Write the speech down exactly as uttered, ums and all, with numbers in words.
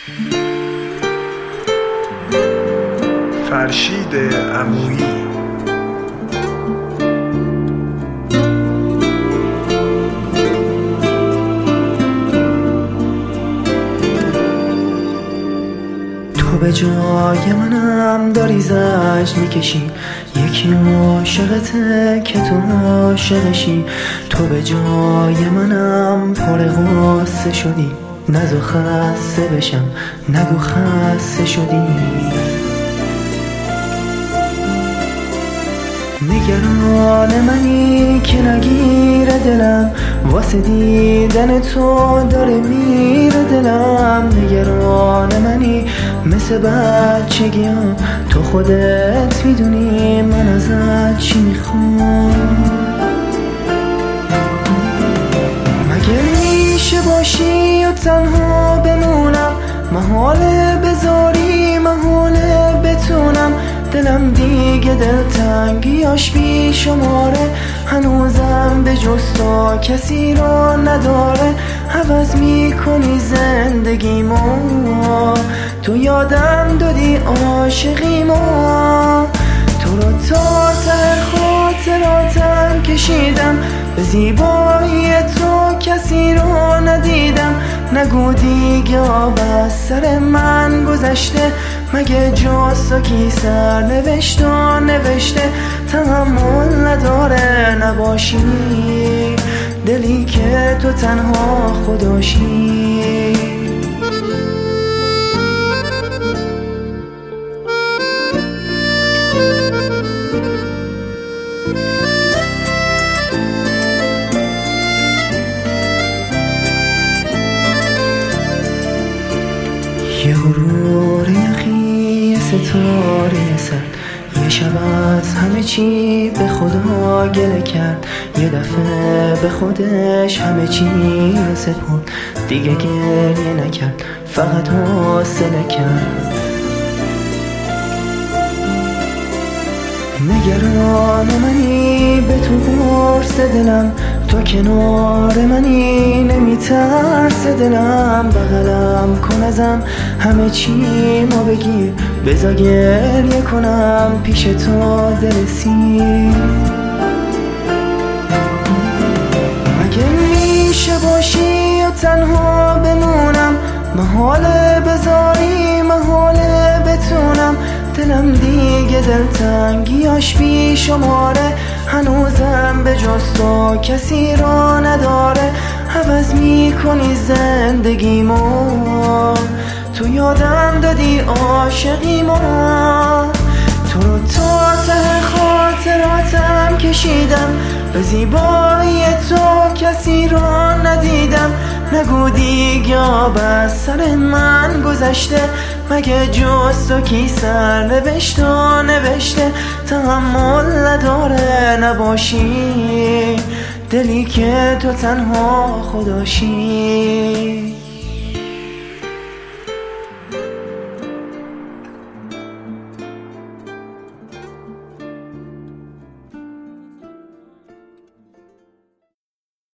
فرشید عمویی. تو به جای منم داری زجر میکشی، یکی عاشقته که تو عاشقشی. تو به جای منم پر غصه شدی، نزو خسته بشم نگو خسته شدی. نگران منی که نگیره دلم، واسه دیدن تو داره میره دلم. نگران منی مثل بچگیام، تو خودت میدونی من ازت چی میخوام. مگه میشه باشی و تنها بمونم، محاله بذاری محاله بتونم. دلم دیگه دلتنگیاش بی شماره، هنوزم به جز تو کسی رو نداره. عوض میکنی زندگیمو، تو یادم دادی عاشقیمو. تو رو تا ته خاطراتم کشیدم، به زیبایی تو کسی رو ندیدم. نگو دیگه آب از سر من گذشته، مگه جز تو کی سر نوشت و نوشته. تحمل نداره نباشی، دلی که تو تنها خداشی. یه غرور یخی، یه ستاره سرد، یه شب از همه چی به خدا گله کرد. یه دفعه به خودش همه چی رو سپرد، دیگه گریه نکرد فقط حوصله کرد. نگران منی به تو قرص دلم، تو کنار منی نمیترس دلم. بغلم کن ازم همه چی ما بگیر، بذار گریه کنم پیش تو دلسیر. مگه میشه باشی و تنها بمونم، محاله بذاری محاله بتونم. دلم دیگه دلتنگیاش بی شماره، هنوزم به جز تو کسی رو نداره. عوض میکنی زندگیمو، تو یادم دادی عاشقیمو. تو رو تا ته خاطراتم کشیدم، به زیبایی تو کسی رو ندیدم. نگو دیگه آب از سر من گذشته، مگه جز تو کی سر نوشت و نوشته. تحمل نداره نباشی، دلی که تو تنها خداشی.